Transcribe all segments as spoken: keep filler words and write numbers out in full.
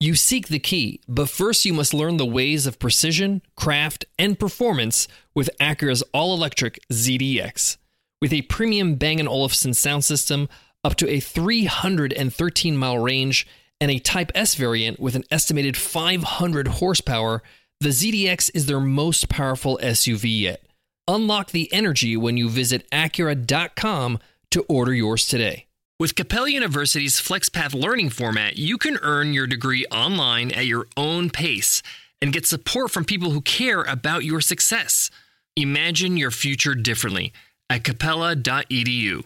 You seek the key, but first you must learn the ways of precision, craft, and performance with Acura's all-electric Z D X. With a premium Bang and Olufsen sound system, up to a three hundred thirteen mile range, and a Type S variant with an estimated five hundred horsepower, the Z D X is their most powerful S U V yet. Unlock the energy when you visit Acura dot com to order yours today. With Capella University's FlexPath learning format, you can earn your degree online at your own pace and get support from people who care about your success. Imagine your future differently at capella dot e d u.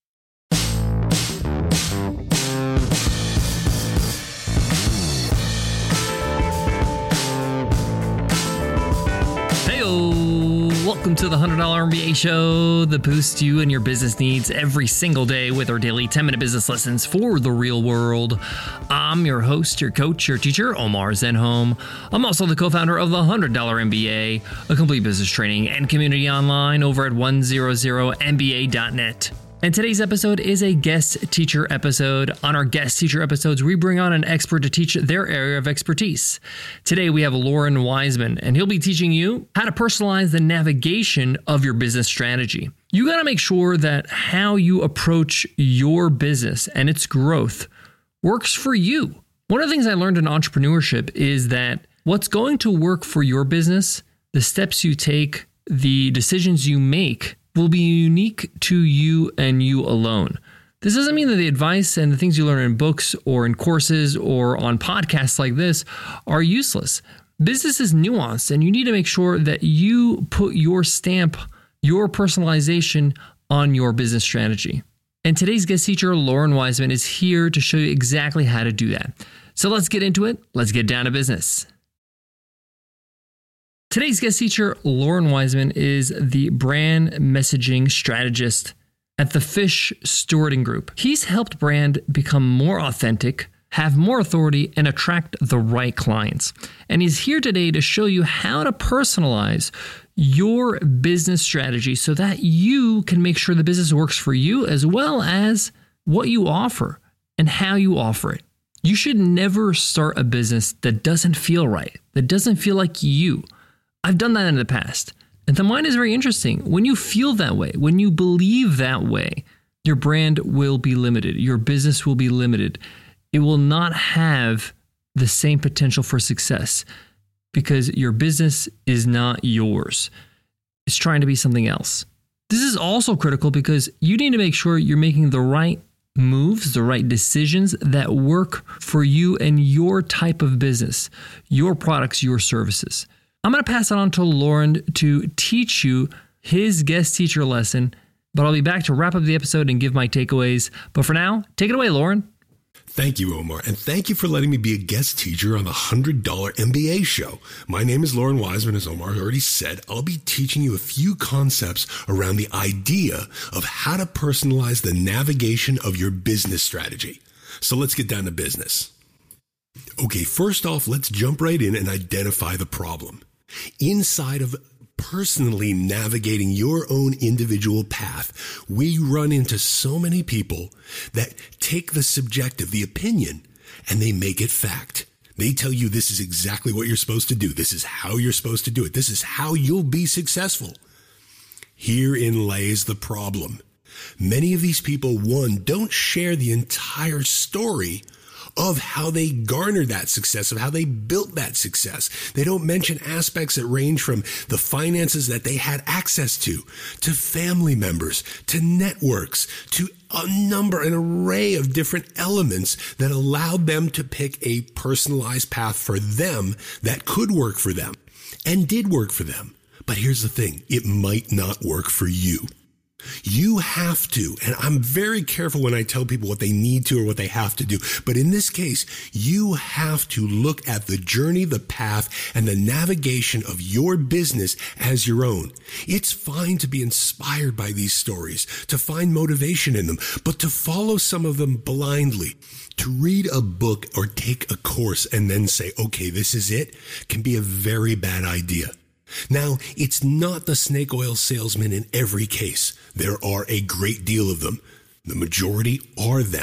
Welcome to the one hundred dollar M B A Show, the boost you and your business needs every single day with our daily ten minute business lessons for the real world. I'm your host, your coach, your teacher, Omar Zenhom. I'm also the co-founder of the one hundred dollar M B A, a complete business training and community online over at one hundred M B A dot net. And today's episode is a guest teacher episode. On our guest teacher episodes, we bring on an expert to teach their area of expertise. Today, we have Loren Wiseman, and he'll be teaching you how to personalize the navigation of your business strategy. You got to make sure that how you approach your business and its growth works for you. One of the things I learned in entrepreneurship is that what's going to work for your business, the steps you take, the decisions you make, will be unique to you and you alone. This doesn't mean that the advice and the things you learn in books or in courses or on podcasts like this are useless. Business is nuanced, and you need to make sure that you put your stamp, your personalization on your business strategy. And today's guest teacher, Loren Wiseman, is here to show you exactly how to do that. So let's get into it. Let's get down to business. Today's guest teacher, Loren Wiseman, is the brand messaging strategist at the Fish Stewarding Group. He's helped brand become more authentic, have more authority, and attract the right clients. And he's here today to show you how to personalize your business strategy so that you can make sure the business works for you, as well as what you offer and how you offer it. You should never start a business that doesn't feel right, that doesn't feel like you. I've done that in the past. And the mind is very interesting. When you feel that way, when you believe that way, your brand will be limited. Your business will be limited. It will not have the same potential for success because your business is not yours. It's trying to be something else. This is also critical because you need to make sure you're making the right moves, the right decisions that work for you and your type of business, your products, your services. I'm going to pass it on to Loren to teach you his guest teacher lesson, but I'll be back to wrap up the episode and give my takeaways. But for now, take it away, Loren. Thank you, Omar, and thank you for letting me be a guest teacher on the one hundred dollar M B A Show. My name is Loren Wiseman. As Omar already said, I'll be teaching you a few concepts around the idea of how to personalize the navigation of your business strategy. So let's get down to business. Okay, first off, let's jump right in and identify the problem. Inside of personally navigating your own individual path, we run into so many people that take the subjective, the opinion, and they make it fact. They tell you this is exactly what you're supposed to do. This is how you're supposed to do it. This is how you'll be successful. Herein lays the problem. Many of these people, one, don't share the entire story of how they garnered that success, of how they built that success. They don't mention aspects that range from the finances that they had access to, to family members, to networks, to a number, an array of different elements that allowed them to pick a personalized path for them that could work for them and did work for them. But here's the thing, it might not work for you. You have to, and I'm very careful when I tell people what they need to or what they have to do, but in this case, you have to look at the journey, the path, and the navigation of your business as your own. It's fine to be inspired by these stories, to find motivation in them, but to follow some of them blindly, to read a book or take a course and then say, okay, this is it, can be a very bad idea. Now, it's not the snake oil salesman in every case. There are a great deal of them. The majority are them.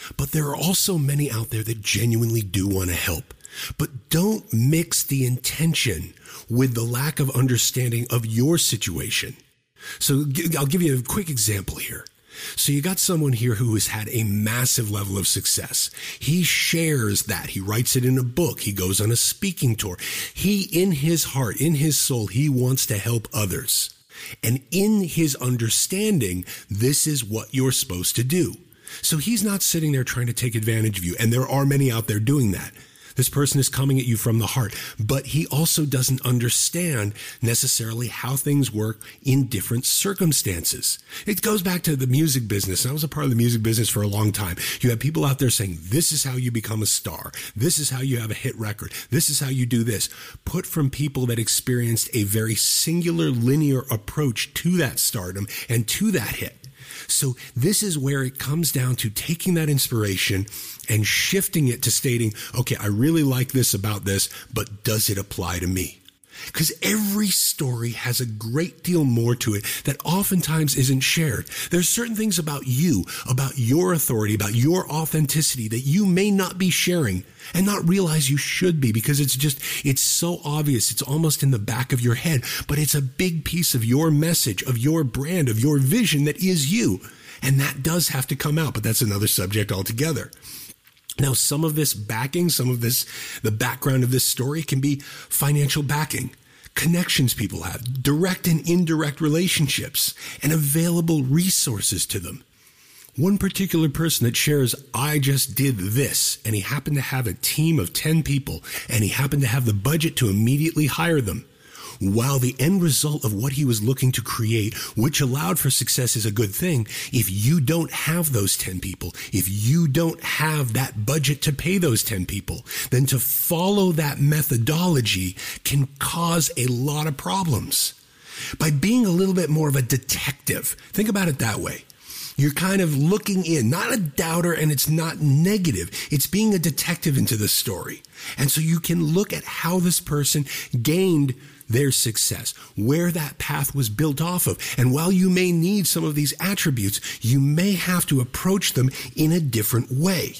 But there are also many out there that genuinely do want to help. But don't mix the intention with the lack of understanding of your situation. So I'll give you a quick example here. So you got someone here who has had a massive level of success. He shares that. He writes it in a book. He goes on a speaking tour. He, in his heart, in his soul, he wants to help others. And in his understanding, this is what you're supposed to do. So he's not sitting there trying to take advantage of you. And there are many out there doing that. This person is coming at you from the heart, but he also doesn't understand necessarily how things work in different circumstances. It goes back to the music business. I was a part of the music business for a long time. You have people out there saying, this is how you become a star. This is how you have a hit record. This is how you do this. Put from people that experienced a very singular linear approach to that stardom and to that hit. So this is where it comes down to taking that inspiration and shifting it to stating, okay, I really like this about this, but does it apply to me? Because every story has a great deal more to it that oftentimes isn't shared. There's certain things about you, about your authority, about your authenticity that you may not be sharing and not realize you should be, because it's just, it's so obvious. It's almost in the back of your head, but it's a big piece of your message, of your brand, of your vision that is you. And that does have to come out, but that's another subject altogether. Now, some of this backing, some of this, the background of this story can be financial backing, connections people have, direct and indirect relationships, and available resources to them. One particular person that shares, I just did this, and he happened to have a team of ten people, and he happened to have the budget to immediately hire them. While the end result of what he was looking to create, which allowed for success, is a good thing, if you don't have those ten people, if you don't have that budget to pay those ten people, then to follow that methodology can cause a lot of problems. By being a little bit more of a detective, think about it that way. You're kind of looking in, not a doubter, and it's not negative. It's being a detective into the story. And so you can look at how this person gained their success, where that path was built off of. And while you may need some of these attributes, you may have to approach them in a different way.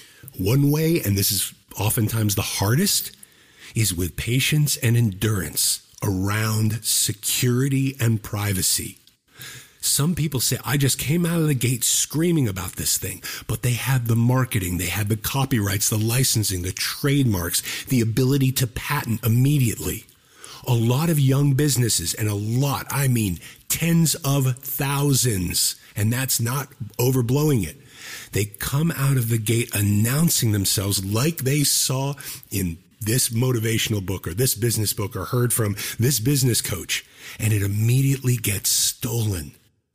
One way, and this is oftentimes the hardest, is with patience and endurance around security and privacy. Some people say, I just came out of the gate screaming about this thing, but they had the marketing, they had the copyrights, the licensing, the trademarks, the ability to patent immediately. A lot of young businesses, and a lot, I mean tens of thousands, and that's not overblowing it. They come out of the gate announcing themselves like they saw in this motivational book or this business book or heard from this business coach, and it immediately gets stolen.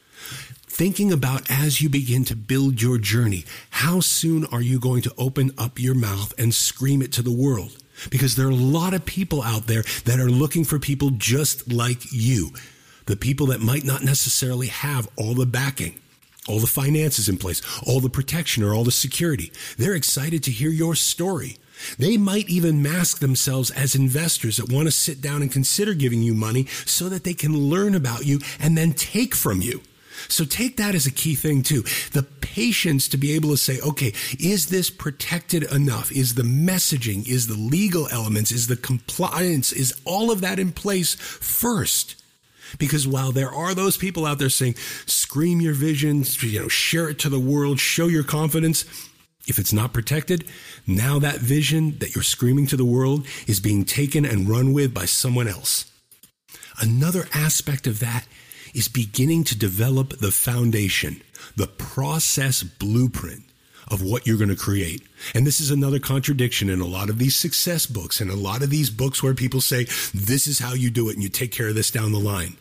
Thinking about, as you begin to build your journey, how soon are you going to open up your mouth and scream it to the world? Because there are a lot of people out there that are looking for people just like you. The people that might not necessarily have all the backing, all the finances in place, all the protection or all the security. They're excited to hear your story. They might even mask themselves as investors that want to sit down and consider giving you money so that they can learn about you and then take from you. So take that as a key thing too. The patience to be able to say, okay, is this protected enough? Is the messaging, is the legal elements, is the compliance, is all of that in place first? Because while there are those people out there saying, scream your vision, you know, share it to the world, show your confidence, if it's not protected, now that vision that you're screaming to the world is being taken and run with by someone else. Another aspect of that is beginning to develop the foundation, the process blueprint of what you're going to create. And this is another contradiction in a lot of these success books and a lot of these books where people say, this is how you do it and you take care of this down the line.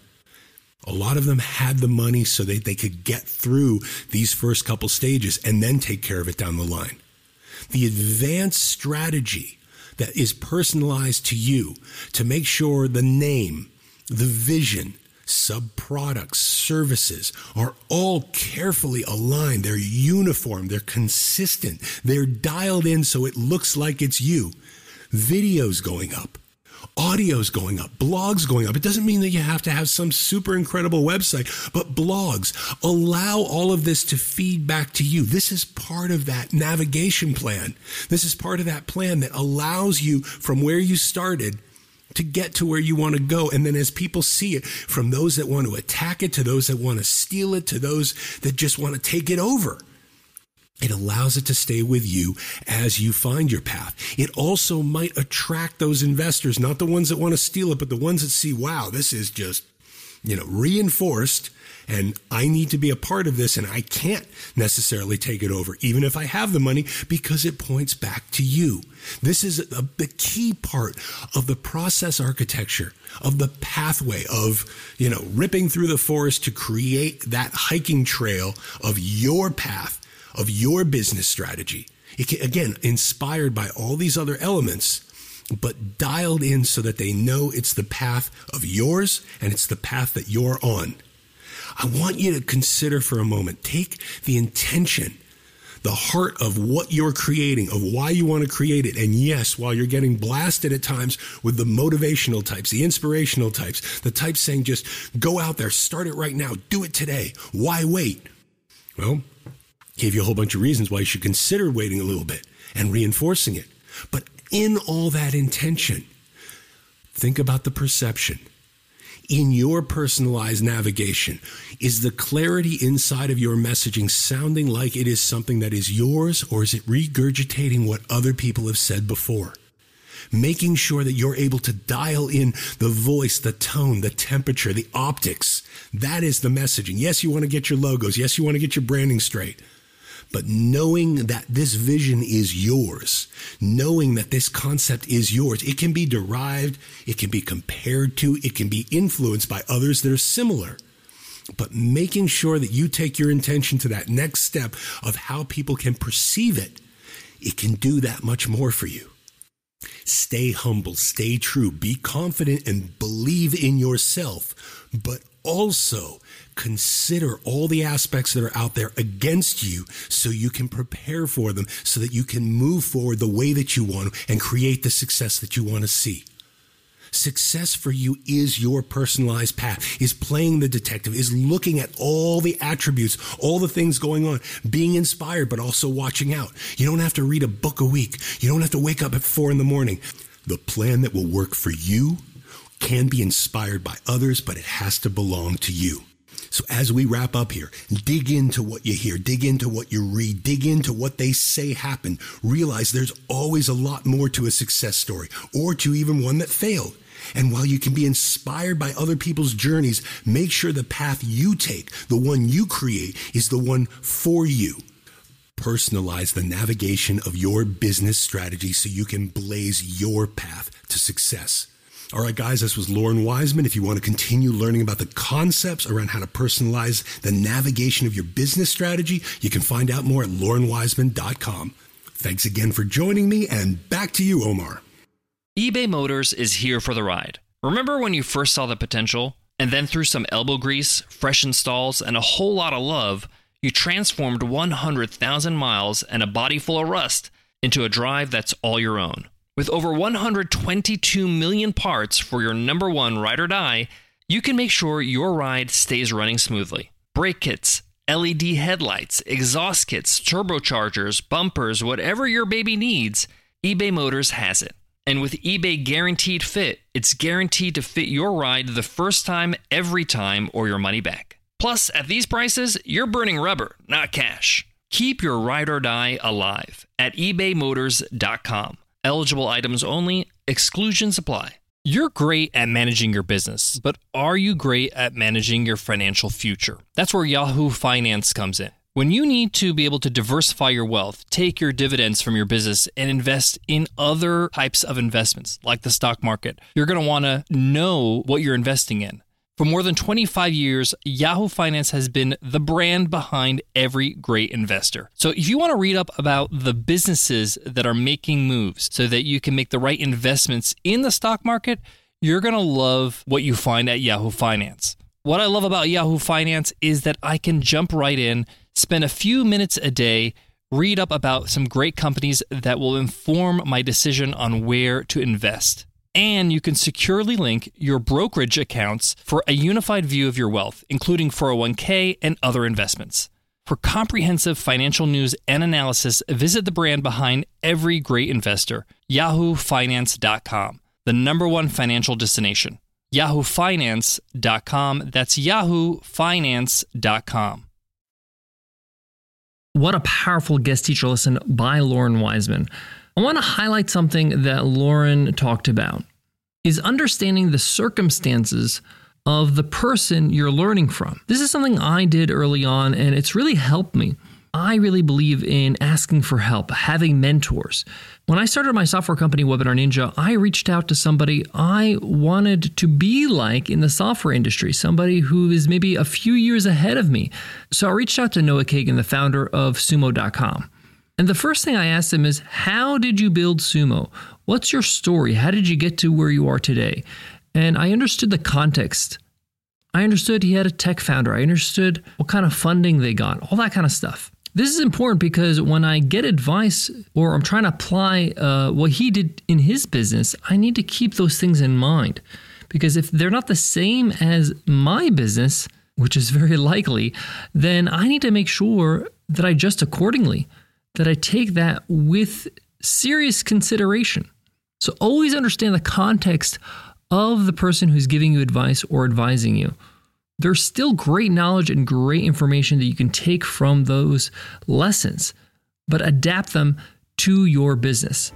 A lot of them had the money so that they could get through these first couple stages and then take care of it down the line. The advanced strategy that is personalized to you to make sure the name, the vision, sub-products, services are all carefully aligned. They're uniform. They're consistent. They're dialed in so it looks like it's you. Videos going up. Audio's going up, blogs going up. It doesn't mean that you have to have some super incredible website, but blogs. Allow all of this to feed back to you. This is part of that navigation plan. This is part of that plan that allows you from where you started to get to where you want to go. And then as people see it, from those that want to attack it, to those that want to steal it, to those that just want to take it over, it allows it to stay with you as you find your path. It also might attract those investors, not the ones that want to steal it, but the ones that see, wow, this is just, you know, reinforced, and I need to be a part of this, and I can't necessarily take it over, even if I have the money, because it points back to you. This is a, the key part of the process architecture, of the pathway of, you know, ripping through the forest to create that hiking trail of your path, of your business strategy. It can, again, inspired by all these other elements, but dialed in so that they know it's the path of yours and it's the path that you're on. I want you to consider for a moment, take the intention, the heart of what you're creating, of why you want to create it. And yes, while you're getting blasted at times with the motivational types, the inspirational types, the types saying just go out there, start it right now, do it today. Why wait? Well, gave you a whole bunch of reasons why you should consider waiting a little bit and reinforcing it. But in all that intention, think about the perception. In your personalized navigation, is the clarity inside of your messaging sounding like it is something that is yours, or is it regurgitating what other people have said before? Making sure that you're able to dial in the voice, the tone, the temperature, the optics. That is the messaging. Yes, you want to get your logos. Yes, you want to get your branding straight. But knowing that this vision is yours, knowing that this concept is yours, it can be derived, it can be compared to, it can be influenced by others that are similar. But making sure that you take your intention to that next step of how people can perceive it, it can do that much more for you. Stay humble, stay true, be confident, and believe in yourself, but also consider all the aspects that are out there against you so you can prepare for them, so that you can move forward the way that you want to and create the success that you want to see. Success for you is your personalized path, is playing the detective, is looking at all the attributes, all the things going on, being inspired, but also watching out. You don't have to read a book a week. You don't have to wake up at four in the morning. The plan that will work for you can be inspired by others, but it has to belong to you. So as we wrap up here, dig into what you hear, dig into what you read, dig into what they say happened. Realize there's always a lot more to a success story, or to even one that failed. And while you can be inspired by other people's journeys, make sure the path you take, the one you create, is the one for you. Personalize the navigation of your business strategy so you can blaze your path to success. All right, guys, this was Loren Wiseman. If you want to continue learning about the concepts around how to personalize the navigation of your business strategy, you can find out more at loren wiseman dot com. Thanks again for joining me, and back to you, Omar. eBay Motors is here for the ride. Remember when you first saw the potential, and then through some elbow grease, fresh installs, and a whole lot of love, you transformed one hundred thousand miles and a body full of rust into a drive that's all your own? With over one hundred twenty-two million parts for your number one ride or die, you can make sure your ride stays running smoothly. Brake kits, L E D headlights, exhaust kits, turbochargers, bumpers, whatever your baby needs, eBay Motors has it. And with eBay Guaranteed Fit, it's guaranteed to fit your ride the first time, every time, or your money back. Plus, at these prices, you're burning rubber, not cash. Keep your ride or die alive at ebay motors dot com. Eligible items only. Exclusions apply. You're great at managing your business, but are you great at managing your financial future? That's where Yahoo Finance comes in. When you need to be able to diversify your wealth, take your dividends from your business and invest in other types of investments, like the stock market, you're going to want to know what you're investing in. For more than twenty-five years, Yahoo Finance has been the brand behind every great investor. So if you want to read up about the businesses that are making moves so that you can make the right investments in the stock market, you're going to love what you find at Yahoo Finance. What I love about Yahoo Finance is that I can jump right in, spend a few minutes a day, read up about some great companies that will inform my decision on where to invest. And you can securely link your brokerage accounts for a unified view of your wealth, including four oh one k and other investments. For comprehensive financial news and analysis, visit the brand behind every great investor, yahoo finance dot com, the number one financial destination. yahoo finance dot com. That's yahoo finance dot com. What a powerful guest teacher lesson by Lauren Wiseman. I want to highlight something that Lauren talked about, is understanding the circumstances of the person you're learning from. This is something I did early on, and it's really helped me. I really believe in asking for help, having mentors. When I started my software company, Webinar Ninja, I reached out to somebody I wanted to be like in the software industry, somebody who is maybe a few years ahead of me. So I reached out to Noah Kagan, the founder of sumo dot com. And the first thing I asked him is, how did you build Sumo? What's your story? How did you get to where you are today? And I understood the context. I understood he had a tech founder. I understood what kind of funding they got, all that kind of stuff. This is important because when I get advice or I'm trying to apply uh, what he did in his business, I need to keep those things in mind. Because if they're not the same as my business, which is very likely, then I need to make sure that I adjust accordingly, that I take that with serious consideration. So always understand the context of the person who's giving you advice or advising you. There's still great knowledge and great information that you can take from those lessons, but adapt them to your business.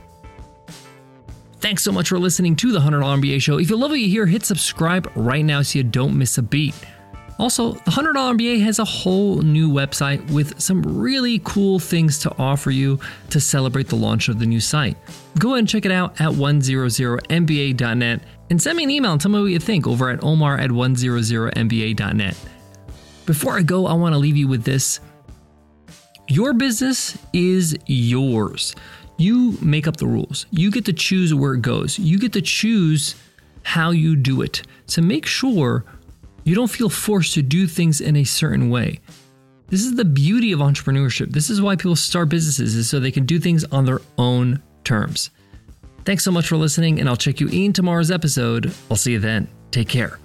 Thanks so much for listening to the one hundred dollar M B A Show. If you love what you hear, hit subscribe right now so you don't miss a beat. Also, the one hundred dollar M B A has a whole new website with some really cool things to offer you to celebrate the launch of the new site. Go ahead and check it out at one hundred M B A dot net and send me an email and tell me what you think over at omar at one hundred M B A dot net. Before I go, I want to leave you with this. Your business is yours. You make up the rules. You get to choose where it goes. You get to choose how you do it. So make sure you don't feel forced to do things in a certain way. This is the beauty of entrepreneurship. This is why people start businesses, is so they can do things on their own terms. Thanks so much for listening, and I'll check you in tomorrow's episode. I'll see you then. Take care.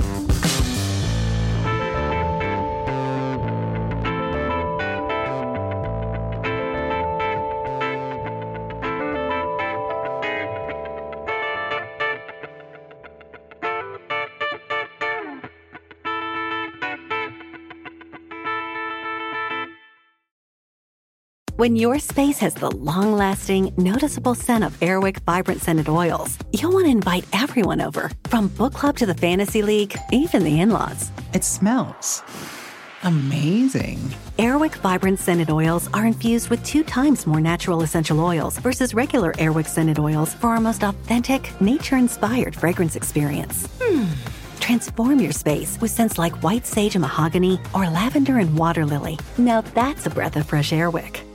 When your space has the long-lasting, noticeable scent of Airwick Vibrant Scented Oils, you'll want to invite everyone over, from book club to the fantasy league, even the in-laws. It smells amazing. Airwick Vibrant Scented Oils are infused with two times more natural essential oils versus regular Airwick Scented Oils for our most authentic, nature-inspired fragrance experience. Hmm. Transform your space with scents like white sage and mahogany or lavender and water lily. Now that's a breath of fresh Airwick.